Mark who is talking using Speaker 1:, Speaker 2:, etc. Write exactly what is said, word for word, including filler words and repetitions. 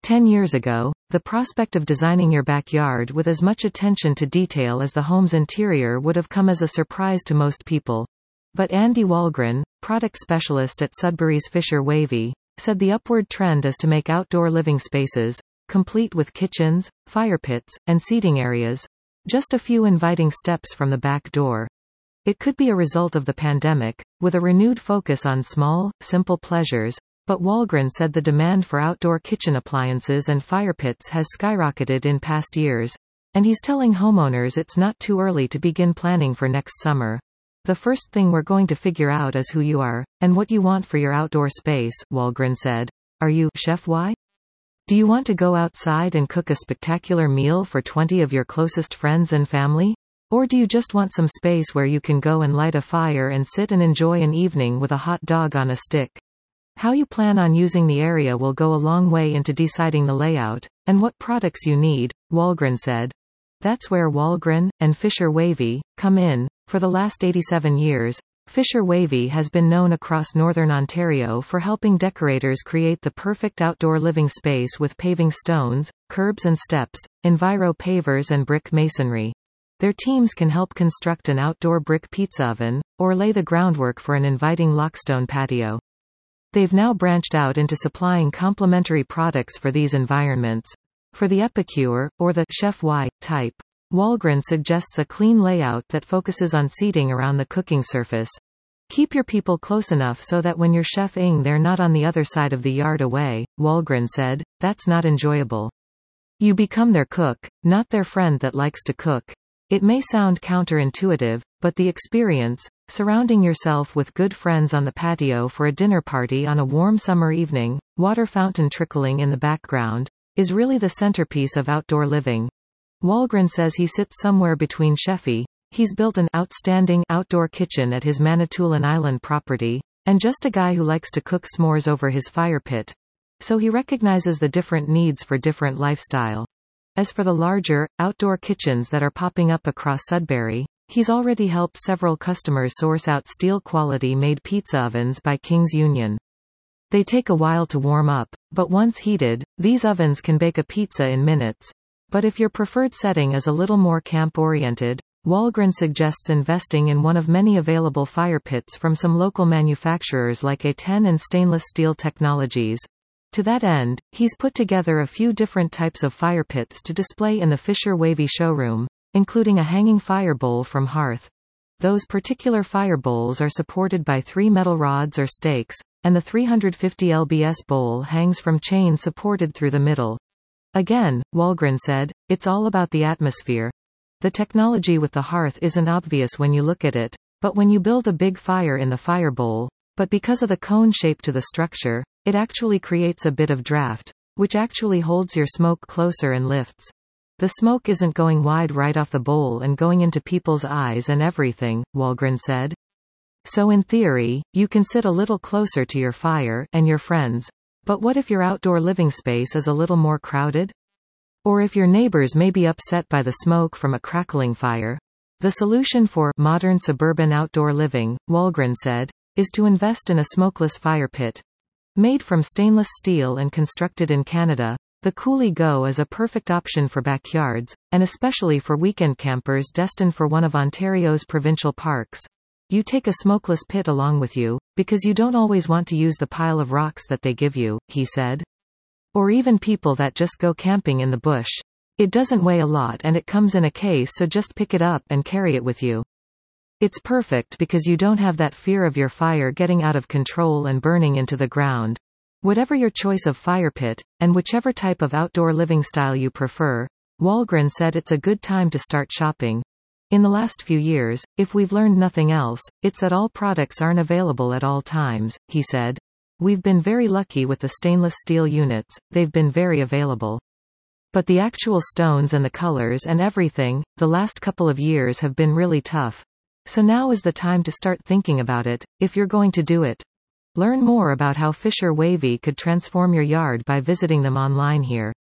Speaker 1: Ten years ago, the prospect of designing your backyard with as much attention to detail as the home's interior would have come as a surprise to most people. But Andy Walgren, product specialist at Sudbury's Fisher Wavy, said the upward trend is to make outdoor living spaces, complete with kitchens, fire pits, and seating areas, just a few inviting steps from the back door. It could be a result of the pandemic, with a renewed focus on small, simple pleasures, but Walgren said the demand for outdoor kitchen appliances and fire pits has skyrocketed in past years, and he's telling homeowners it's not too early to begin planning for next summer. The first thing we're going to figure out is who you are, and what you want for your outdoor space, Walgren said. Are you Chef Y? Do you want to go outside and cook a spectacular meal for twenty of your closest friends and family? Or do you just want some space where you can go and light a fire and sit and enjoy an evening with a hot dog on a stick? How you plan on using the area will go a long way into deciding the layout, and what products you need, Walgren said. That's where Walgren, and Fisher Wavy, come in. For the last eighty-seven years, Fisher Wavy has been known across northern Ontario for helping decorators create the perfect outdoor living space with paving stones, curbs and steps, enviro pavers and brick masonry. Their teams can help construct an outdoor brick pizza oven, or lay the groundwork for an inviting lockstone patio. They've now branched out into supplying complementary products for these environments. For the epicure, or the Chef Y type, Walgren suggests a clean layout that focuses on seating around the cooking surface. Keep your people close enough so that when you're chefing they're not on the other side of the yard away, Walgren said. That's not enjoyable. You become their cook, not their friend that likes to cook. It may sound counterintuitive, but the experience, surrounding yourself with good friends on the patio for a dinner party on a warm summer evening, water fountain trickling in the background, is really the centerpiece of outdoor living. Walgren says he sits somewhere between chefy, he's built an outstanding outdoor kitchen at his Manitoulin Island property, and just a guy who likes to cook s'mores over his fire pit. So he recognizes the different needs for different lifestyle. As for the larger, outdoor kitchens that are popping up across Sudbury, he's already helped several customers source out steel-quality made pizza ovens by King's Union. They take a while to warm up, but once heated, these ovens can bake a pizza in minutes. But if your preferred setting is a little more camp-oriented, Walgren suggests investing in one of many available fire pits from some local manufacturers like A ten and Stainless Steel Technologies. To that end, he's put together a few different types of fire pits to display in the Fisher Wavy showroom, including a hanging fire bowl from Hearth. Those particular fire bowls are supported by three metal rods or stakes, and the three hundred fifty pound bowl hangs from chain supported through the middle. Again, Walgren said, it's all about the atmosphere. The technology with the hearth isn't obvious when you look at it, but when you build a big fire in the fire bowl, but because of the cone shape to the structure, it actually creates a bit of draft, which actually holds your smoke closer and lifts. The smoke isn't going wide right off the bowl and going into people's eyes and everything, Walgren said. So in theory, you can sit a little closer to your fire and your friends. But what if your outdoor living space is a little more crowded? Or if your neighbors may be upset by the smoke from a crackling fire? The solution for modern suburban outdoor living, Walgren said, is to invest in a smokeless fire pit. Made from stainless steel and constructed in Canada, the Coulee Go is a perfect option for backyards, and especially for weekend campers destined for one of Ontario's provincial parks. You take a smokeless pit along with you, because you don't always want to use the pile of rocks that they give you, he said. Or even people that just go camping in the bush. It doesn't weigh a lot and it comes in a case, so just pick it up and carry it with you. It's perfect because you don't have that fear of your fire getting out of control and burning into the ground. Whatever your choice of fire pit, and whichever type of outdoor living style you prefer, Walgren said it's a good time to start shopping. In the last few years, if we've learned nothing else, it's that all products aren't available at all times, he said. We've been very lucky with the stainless steel units, they've been very available. But the actual stones and the colors and everything, the last couple of years have been really tough. So now is the time to start thinking about it, if you're going to do it. Learn more about how Fisher Wavy could transform your yard by visiting them online here.